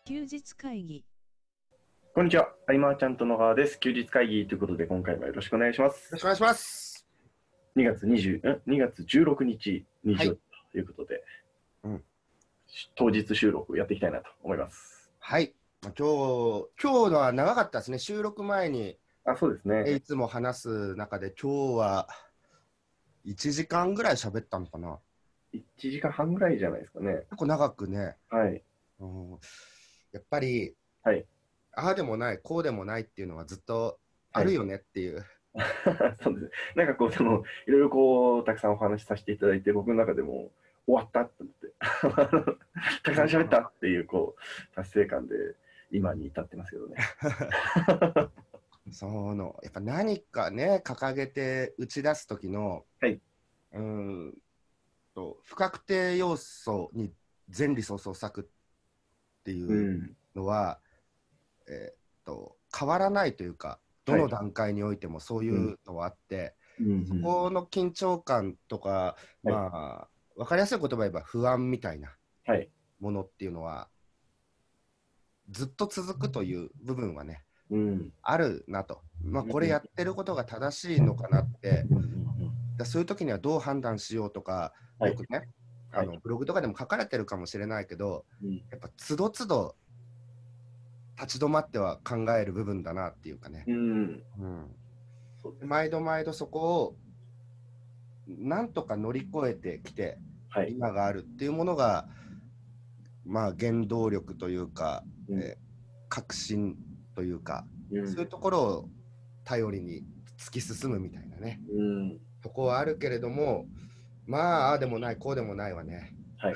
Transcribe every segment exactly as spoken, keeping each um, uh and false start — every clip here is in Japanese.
休日会議。 こんにちは。アイマーちゃんと野川です。休日会議ということで、今回もよろしくお願いします。 よろしくお願いします。 にがつにじゅう、ん ?に 月じゅうろくにち、日曜日ということで、 うん、 当日収録やっていきたいなと思います。 はい。今日、今日のは長かったですね。収録前に、 あ、そうですね。 いつも話す中で、今日はいちじかんぐらい喋ったのかな。 いちじかんはんぐらいじゃないですかね。 結構長くね。 はい。 うん、やっぱり、 はい。 ああでもない、こうでもないっていうのはずっとあるよねっていう。 はい、そうです。なんかこう、でも、いろいろこう、たくさんお話しさせていただいて、僕の中でも終わったって思って、たくさん喋ったっていう、こう、達成感で、今に至ってますけどね。 その、やっぱ何かね、掲げて打ち出す時の、 はい。 うーんと、不確定要素に全リソースを割くっていうのは、うん、えー、っと、変わらないというか、どの段階においてもそういうのはあって、はい、そこの緊張感とか、うん、まあ、分かりやすい言葉言えば不安みたいなものっていうのは、ずっと続くという部分はね、うん、あるなと。まあ、これやってることが正しいのかなって、だそういう時にはどう判断しようとか、よくね、はい、あのブログとかでも書かれてるかもしれないけど、うん、やっぱつどつど立ち止まっては考える部分だなっていうかね、うんうん、毎度毎度そこをなんとか乗り越えてきて、はい、今があるっていうものが、まあ、原動力というか、うん、えー、確信というか、うん、そういうところを頼りに突き進むみたいなね、うん、とこはあるけれども、まあ、ああでもない、こうでもないわね。はい。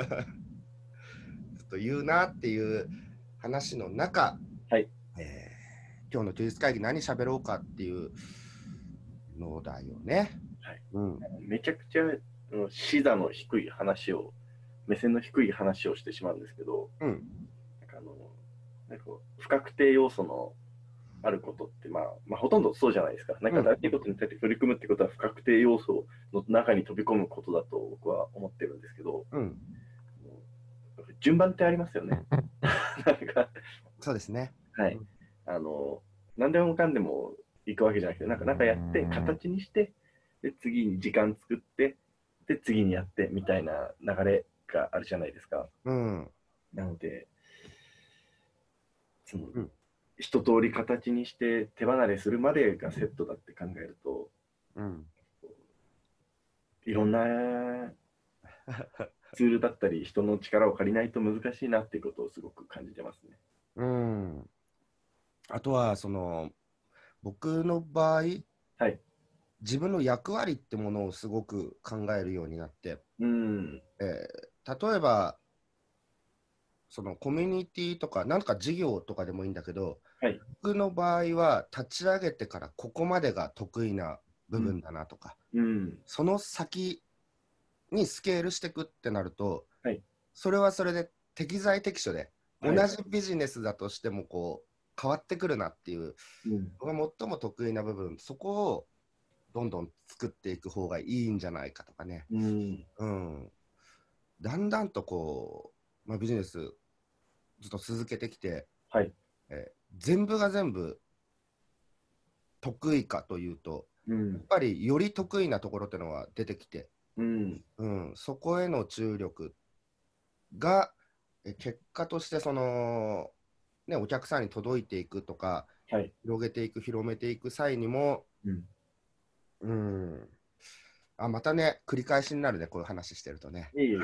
ずっと言うなっていう話の中、はい、えー、今日の休日会議何喋ろうかっていうのだよね。 はい。うん、めちゃくちゃ視座の低い話を、目線の低い話をしてしまうんですけど、うん、なんかあの、なんか不確定要素のあることって、まあ、まあ、ほとんどそうじゃないですか。なんか新しいことに対して取り組むってことは不確定要素の中に飛び込むことだと僕は思ってるんですけど、うん、順番ってありますよね。なんかそうですね。 はい。あの、何でもかんでも行くわけじゃなくて、なんか、なんかやって、形にして、で、次に時間作って、で、次にやって、みたいな流れがあるじゃないですか。うん。なので、その、うん、一通り形にして手離れするまでがセットだって考えると、うん、いろんなツールだったり人の力を借りないと難しいなっていうことをすごく感じてますね。 うん。あとはその僕の場合、はい、自分の役割ってものをすごく考えるようになって、うん、えー、例えばそのコミュニティとかなんか事業とかでもいいんだけど、はい、僕の場合は立ち上げてからここまでが得意な部分だなとか、うんうん、その先にスケールしていくってなると、はい、それはそれで適材適所で、はい、同じビジネスだとしてもこう変わってくるなっていう、うん、僕が最も得意な部分、そこをどんどん作っていく方がいいんじゃないかとかね、うんうん、だんだんとこう、まあ、ビジネスずっと続けてきて、はい、えー、全部が全部得意かというと、うん、やっぱりより得意なところっていうのは出てきて、うんうん、そこへの注力がえ結果としてその、ね、お客さんに届いていくとか、はい、広げていく広めていく際にも、うんうん、あまたね繰り返しになるねこういう話してるとね。いい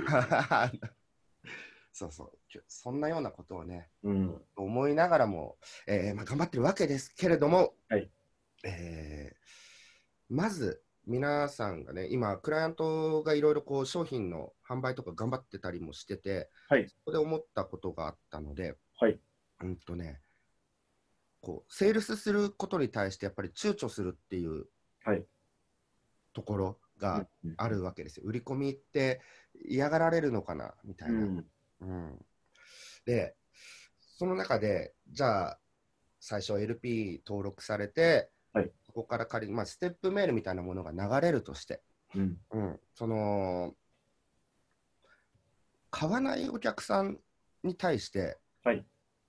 そうそうそんなようなことをね、うん、思いながらも、えーまあ、頑張ってるわけですけれども、はい、えー、まず皆さんがね今クライアントがいろいろこう商品の販売とか頑張ってたりもしてて、はい、そこで思ったことがあったので、はい、うんとねこうセールスすることに対してやっぱり躊躇するっていうところがあるわけですよ。売り込みって嫌がられるのかなみたいな、うんうん、でその中でじゃあ最初 エルピー 登録されて、はい、そこから仮に、まあ、ステップメールみたいなものが流れるとして、うんうん、その買わないお客さんに対して、はい、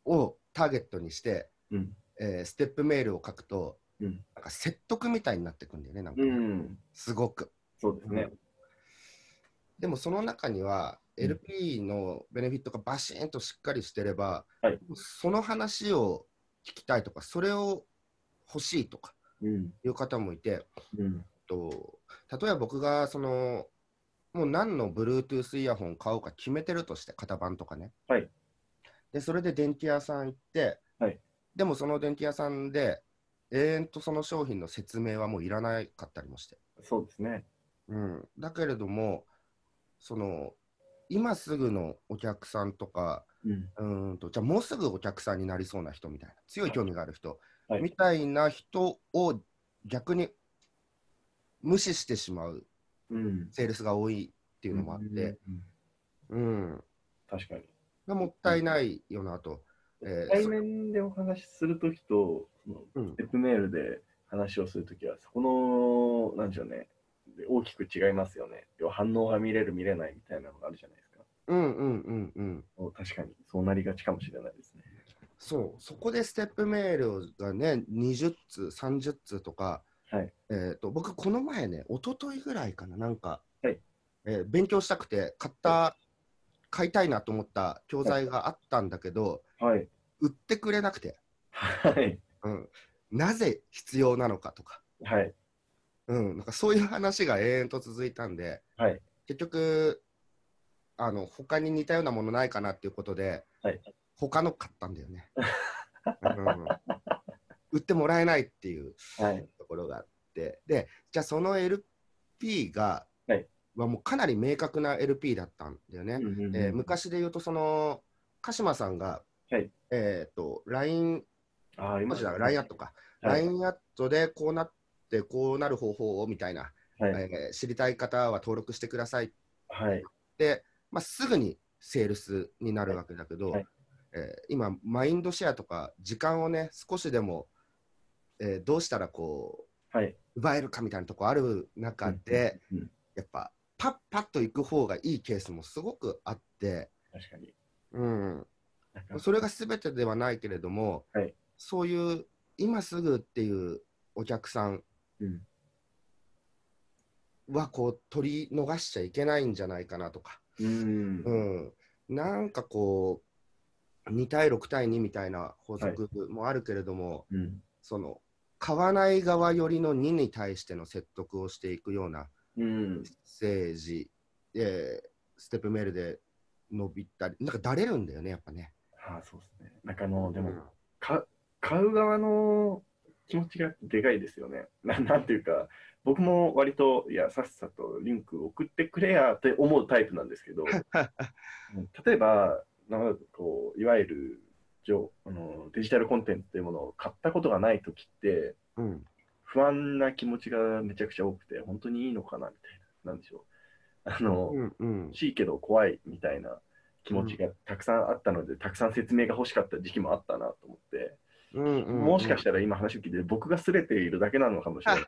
をターゲットにして、 うんえー、ステップメールを書くと、 うん、 なんか説得みたいになってくんだよね、なんか、 うん、 すごく。 そうですね。 うん、でもその中には、エルピー のベネフィットがバシーンとしっかりしてれば、 はい、 その話を聞きたいとか、それを欲しいとかいう方もいて、 うん、 と例えば僕がそのもう何の Bluetooth イヤホン買おうか決めてるとして、型番とかね。 はい、 で、それで電気屋さん行って、 はい、 でもその電気屋さんで永遠とその商品の説明はもういらなかったりもして。 そうですね。 うん、だけれども、その今すぐのお客さんとか、 うん、 うんとじゃあもうすぐお客さんになりそうな人みたいな、強い興味がある人、 はい、 みたいな人を逆に無視してしまうセールスが多いっていうのもあって、うん、うん、 確かに。 もったいないよなと。 えー、対面でお話しするときと、そのステップメールで話をするときは、そこの、なんでしょうね、大きく違いますよね。要は反応が見れる、見れないみたいなのがあるじゃないですか。 うんうんうんうん。 確かに、そうなりがちかもしれないですね。 そう、そこでステップメールがね、にじゅっつう、さんじゅっつうとか、 はい、 えーと、僕、この前ね、一昨日ぐらいかな、なんか、 はい、 えー勉強したくて買った、はい、買いたいなと思った教材があったんだけど、 はい、 売ってくれなくて、 はい、 うん、なぜ必要なのかとか、 はい、 うん、なんかそういう話が永遠と続いたんで、 はい、 結局、あの他に似たようなものないかなっていうことで、 はい、 他の買ったんだよね。うん、売ってもらえないっていうところがあって、はい、で、じゃあその エルピー が、はい、はもうかなり明確な エルピー だったんだよね。昔で言うと、その鹿島さんが、はい、えっ、ー、と ライン、あ、今だ ライン アットか、はい、ライン アットでこうなってこうなる方法をみたいな、はい、えー、知りたい方は登録してください、はい、で、まあ、すぐにセールスになるわけだけど、はい、えー、今マインドシェアとか時間をね少しでも、えー、どうしたらこう、はい、奪えるかみたいなところある中で、うんうんうん、やっぱパッパッと行く方がいいケースもすごくあって、 確かに、 うん、それが全てではないけれども、はい、そういう今すぐっていうお客さんはこう取り逃しちゃいけないんじゃないかなとか、うん、うん、なんかこうに対ろく対にみたいな法則もあるけれども、はい、うん、その買わない側よりのにに対しての説得をしていくようなメッセージ、うん、えー、ステップメールで伸びたり、なんかだれるんだよね、やっぱね。 はあ、そうですね。なんかあの、でも、うん、か買う側の気持ちがでかいですよね。な, なんていうか、僕も割と、いや、さっさとリンク送ってくれやって思うタイプなんですけど、例えば、なんかこういわゆるあのデジタルコンテンツというものを買ったことがないときって、うん、不安な気持ちがめちゃくちゃ多くて、本当にいいのかなみたいな、なんでしょう。あの、うんうん、欲しいけど怖いみたいな気持ちがたくさんあったので、うん、たくさん説明が欲しかった時期もあったなと思って、うんうんうん、もしかしたら今話を聞いて僕がすれているだけなのかもしれない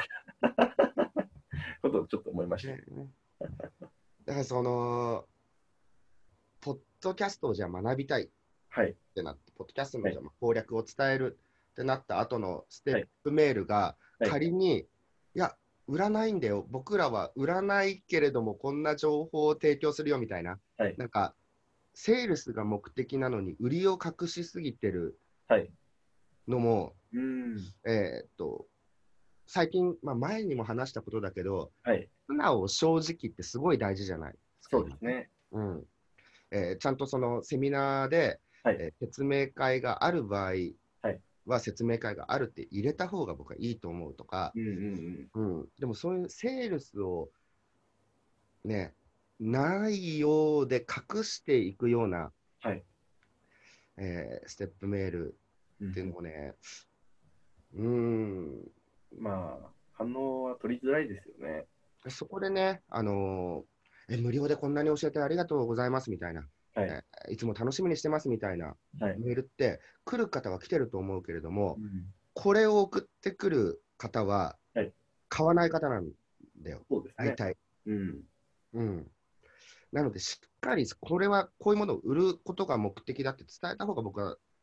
ことをちょっと思いました。 だからそのポッドキャストをじゃあ学びたいってなって、はい、ポッドキャストのじゃ攻略を伝えるってなった後のステップメールが仮に、はいはい、いや売らないんだよ、僕らは売らないけれどもこんな情報を提供するよみたいな、はい、なんかセールスが目的なのに売りを隠しすぎてるのも、はい、うんえー、っと最近、まあ、前にも話したことだけど、はい、素直正直ってすごい大事じゃないですか。 そうですね、 うんえー、ちゃんとそのセミナーで、はいえー、説明会がある場合は説明会があるって入れた方が僕はいいと思うとか、うんうんうんうん、でもそういうセールスをね、ないようで隠していくような、はいえー、ステップメールっていうのもね、うん、うんまあ、反応は取りづらいですよね。 そこでね、あのー、え無料でこんなに教えてありがとうございますみたいな、はいえー、いつも楽しみにしてますみたいなメールって、はい、来る方は来てると思うけれども、うん、これを送ってくる方は、はい、買わない方なんだよ、 そうですね、 大体。 うんうん、なので、しっかりこれはこういうものを売ることが目的だって伝えた方が僕は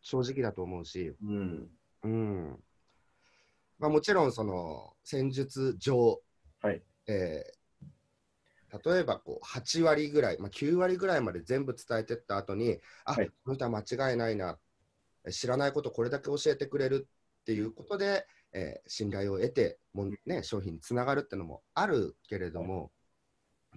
正直だと思うし、 うんうんまあ、もちろんその戦術上、 はいえー、例えばこうはち割ぐらい、まあ、きゅう割ぐらいまで全部伝えていった後に、あ、はい、この人は間違いないな、知らないことこれだけ教えてくれるっていうことで、えー、信頼を得ても、ね、商品につながるっていうのもあるけれども、はい、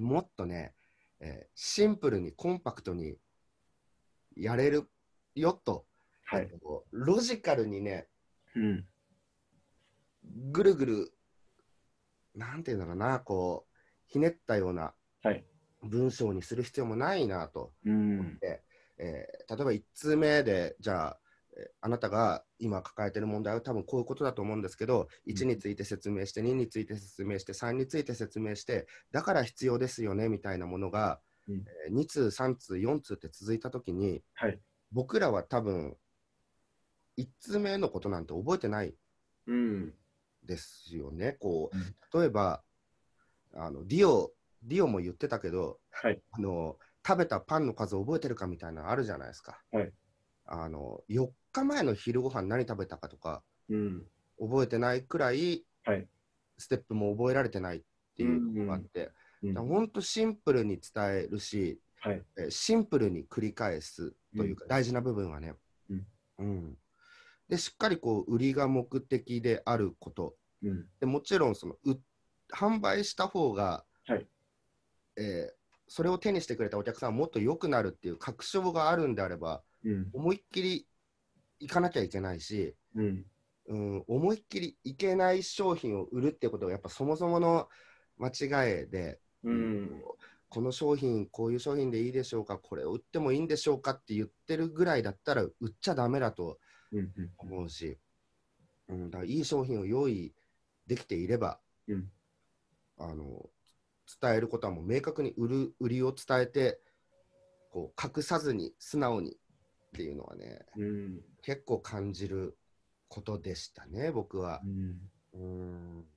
もっとね、えー、シンプルにコンパクトにやれるよと、はい、ロジカルにね、 うん、 ぐるぐるなんていうんだろうな、こうひねったような文章にする必要もないなと思って、はいえー、例えばいち通目でじゃああなたが今抱えている問題は多分こういうことだと思うんですけど、いちについて説明して、にについて説明して、さんについて説明して、だから必要ですよねみたいなものが、うん、に通、さん通、よん通って続いたときに、はい、僕らは多分、いち通目のことなんて覚えてないですよね。こう例えばあのディオ、ディオも言ってたけど、はい、あの食べたパンの数覚えてるかみたいなのあるじゃないですか。はい、あのよっかまえの昼ご飯何食べたかとか、うん、覚えてないくらい、はい、ステップも覚えられてないっていうのがあって、本当シンプルに伝えるし、はい、シンプルに繰り返すというか、うん、大事な部分はね、うんうん、でしっかりこう売りが目的であること、うん、でもちろんその販売した方が、はいえー、それを手にしてくれたお客さんはもっと良くなるっていう確証があるんであれば、うん、思いっきり行かなきゃいけないし、うんうん、思いっきりいけない商品を売るっていうことがやっぱそもそもの間違いで、うん、この商品こういう商品でいいでしょうか、これを売ってもいいんでしょうかって言ってるぐらいだったら売っちゃダメだと思うし、うん、だからいい商品を用意できていれば、うん、あの伝えることはもう明確に売る売りを伝えてこう隠さずに素直にっていうのはね、うん、結構感じることでしたね、僕は。うん、うん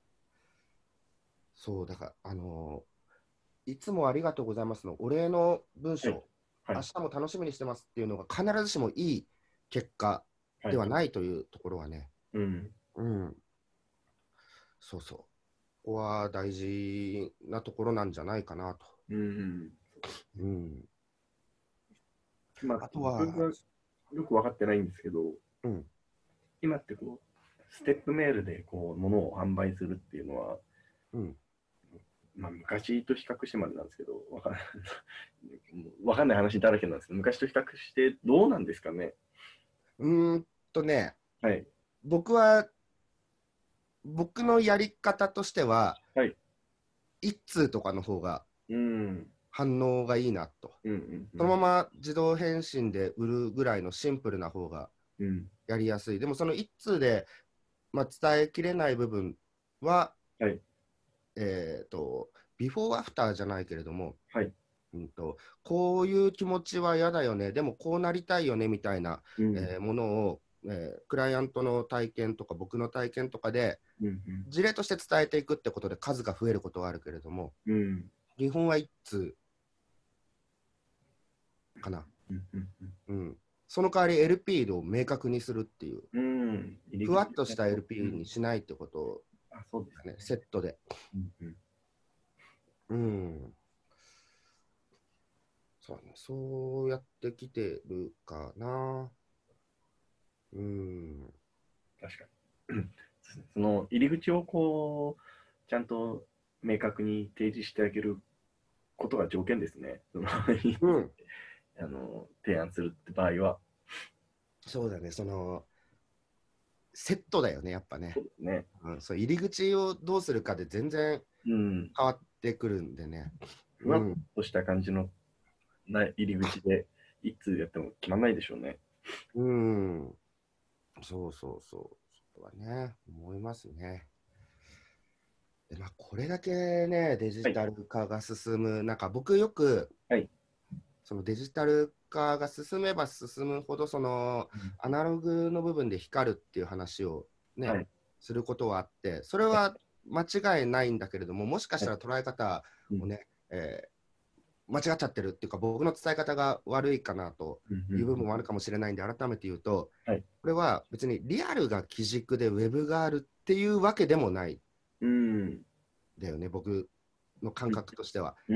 そうだからあのいつもありがとうございますのお礼の文章、はいはい、明日も楽しみにしてますっていうのが必ずしもいい結果ではないというところはね、はいうんうん、そうそうここは大事なところなんじゃないかなと。うんうんまあ、あとは僕がよく分かってないんですけど、うん、今ってこうステップメールでこう物を販売するっていうのは、うんまあ、昔と比較してまでなんですけど分かんない分かんない話だらけなんですけど、昔と比較してどうなんですかね。 うーんとね、はい、僕は僕のやり方としては、はい、一通とかの方が反応がいいなと、うんうんうん、そのまま自動返信で売るぐらいのシンプルな方がやりやすい、うん、でもその一通で、まあ、伝えきれない部分は、はい、えーと、ビフォーアフターじゃないけれども、はいうんと、こういう気持ちは嫌だよね、でもこうなりたいよねみたいな、うんえー、ものを、えー、クライアントの体験とか僕の体験とかで、うんうん、事例として伝えていくってことで数が増えることはあるけれども、うん、基本は一通かな、うんうんうんうん、その代わり エルピー を明確にするっていう、うん、ふわっとした エルピー にしないってことを、うんあそうですね、セットで、うんうんうんそうね、そうやってきてるかな。うん。 確かに。その入り口をこう、ちゃんと明確に提示してあげることが条件ですね。そのうん、あの提案するって場合は。 そうだね、その、セットだよね、やっぱね。 そうですね。 うん、そう入り口をどうするかで全然変わってくるんでね。 ふわっとした感じのな入り口でいつやっても決まらないでしょうね。 うん。そうそうそう。そこはね、思いますね。でまあ、これだけね、デジタル化が進む、はい、なんか僕よく、はい、そのデジタル化が進めば進むほど、その、うん、アナログの部分で光るっていう話をね、はい、することはあって、それは間違いないんだけれども、もしかしたら捉え方をね、はいえー間違っちゃってるっていうか、僕の伝え方が悪いかなという部分もあるかもしれないんで、改めて言うと、はい、これは別にリアルが基軸でウェブがあるっていうわけでもない。うん。だよね、僕の感覚としては。うん。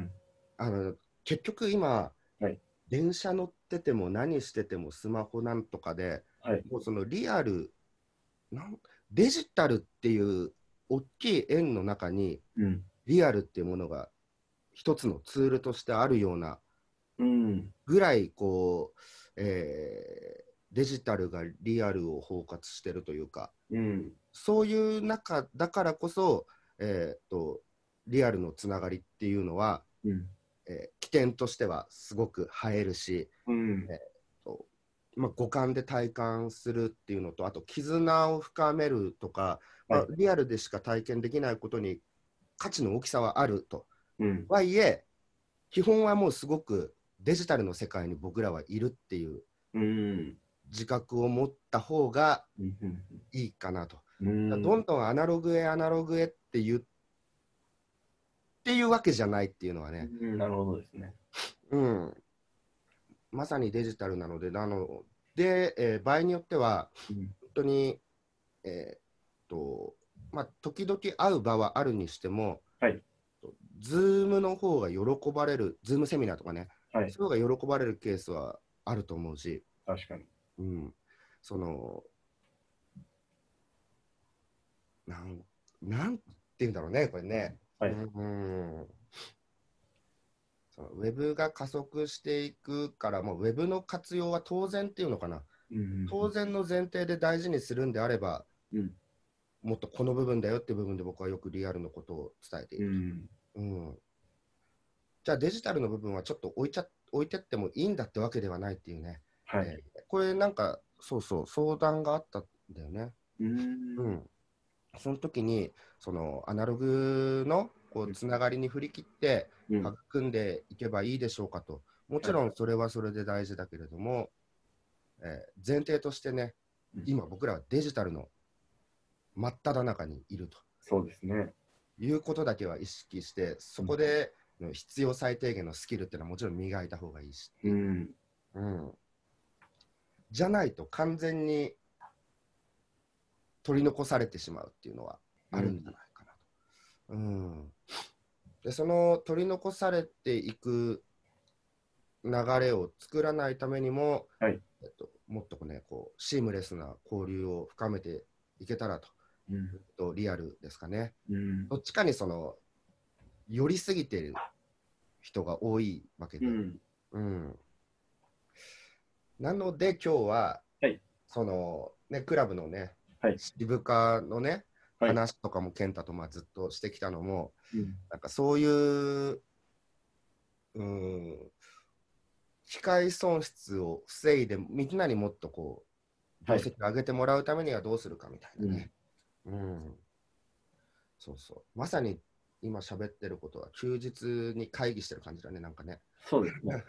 あの、結局今、はい、電車乗ってても何しててもスマホなんとかで、はい、もうそのリアル、なんデジタルっていう大きい円の中に、うん、リアルっていうものが一つのツールとしてあるようなぐらいこう、えー、デジタルがリアルを包括してるというか、うん、そういう中だからこそ、えー、とリアルのつながりっていうのは、うんえー、起点としてはすごく映えるし、うんえーとまあ、五感で体感するっていうのと、あと絆を深めるとか、まあ、リアルでしか体験できないことに価値の大きさはあると。うん、はいえ、基本はもうすごくデジタルの世界に僕らはいるっていう自覚を持った方がいいかなと。うん、どんどんアナログへアナログへっていうっていうわけじゃないっていうのはね。 うん、なるほどですね。 うん。まさにデジタルなので、なので、えー、場合によっては、うん、本当に、えー、っと、まあ、時々会う場はあるにしても、はい、ズームの方が喜ばれる、ズームセミナーとかね、はい、そういう方が喜ばれるケースはあると思うし、 確かに。 うん、その、なん、なんていうんだろうね、これね。はい、うんそのウェブが加速していくから、もうウェブの活用は当然っていうのかな。うん、当然の前提で大事にするんであれば、うん、もっとこの部分だよっていう部分で僕はよくリアルのことを伝えている。うんうんじゃあデジタルの部分はちょっと置いちゃ置いてってもいいんだってわけではないっていうね。はい、えー、これなんかそうそう相談があったんだよね。うん、うん、その時にそのアナログのこうつながりに振り切って育んでいけばいいでしょうかと。もちろんそれはそれで大事だけれども、えー、前提としてね、今僕らはデジタルの真っ只中にいると。 そうですね。 いうことだけは意識して、そこで、うん必要最低限のスキルっていうのはもちろん磨いた方がいいし、うんうん、じゃないと完全に取り残されてしまうっていうのはあるんじゃないかなと。うん、でその取り残されていく流れを作らないためにも、はいえっと、もっとねこうシームレスな交流を深めていけたらと、うん、とリアルですかね、うん、どっちかにその寄りすぎている人が多いわけで、うんうん、なので今日は、はい、そのねクラブのね、はい、渋化のね、はい、話とかも健太とまあずっとしてきたのも、うん、なんかそういううん機械損失を防いでみんなにもっとこう業績を上げてもらうためにはどうするかみたいなね、はいうん、そうそうまさに今喋ってることは休日に会議してる感じだねなんかね。 そうですね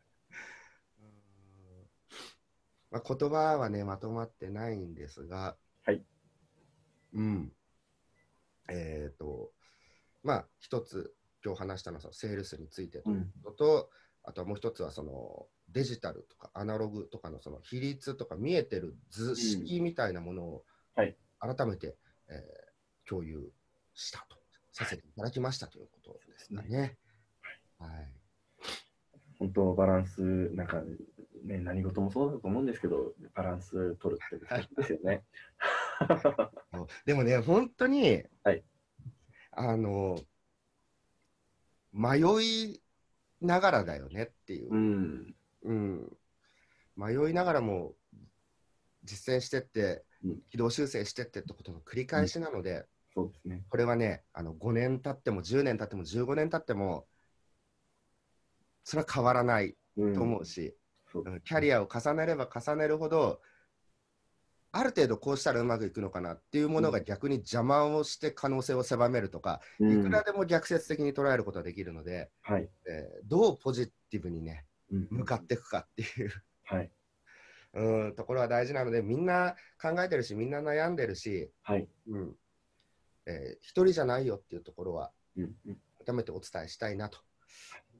まあ、言葉はねまとまってないんですが、はい、うんえっ、ー、とまあ一つ今日話したのはそのセールスについてということと、うん、あとはもう一つはそのデジタルとかアナログとかのその比率とか見えてる図式みたいなものを改めて、うんはいえー、共有したとさせていただきましたということですかね。はい、はい本当バランスなんかね、何事もそうだと思うんですけど、バランス取るって難しいですよね。 でもね、本当に、はい、あの、迷いながらだよねっていう。うんうん、迷いながらも実践してって、うん、軌道修正してってってことの繰り返しなので、うん、 そうですね、 これはね、あのごねん経ってもじゅうねん経ってもじゅうごねん経っても、それは変わらないと思うし、うん、キャリアを重ねれば重ねるほど、ある程度こうしたらうまくいくのかなっていうものが逆に邪魔をして可能性を狭めるとか、うん、いくらでも逆説的に捉えることができるので、はいえー、どうポジティブにね、うん、向かっていくかっていう、はいうんところは大事なので、みんな考えてるしみんな悩んでるし、はいうんえー、一人じゃないよっていうところは、うんうん、改めてお伝えしたいなと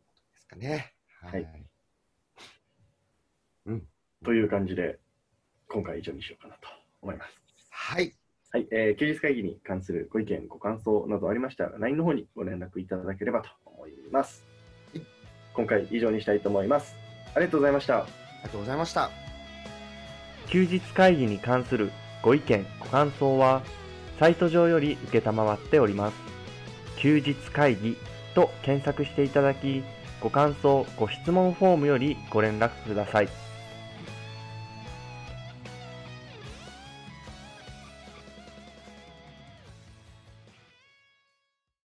かね。はい。はい、 うん。という感じで、今回以上にしようかなと思います。 はい。 はい、えー、休日会議に関するご意見、ご感想などありましたら、ライン の方にご連絡いただければと思います。はい、今回以上にしたいと思います。ありがとうございました。ありがとうございました。 休日会議に関するご意見、ご感想は、サイト上より受けたまわっております。休日会議と検索していただき、ご感想、ご質問フォームよりご連絡ください。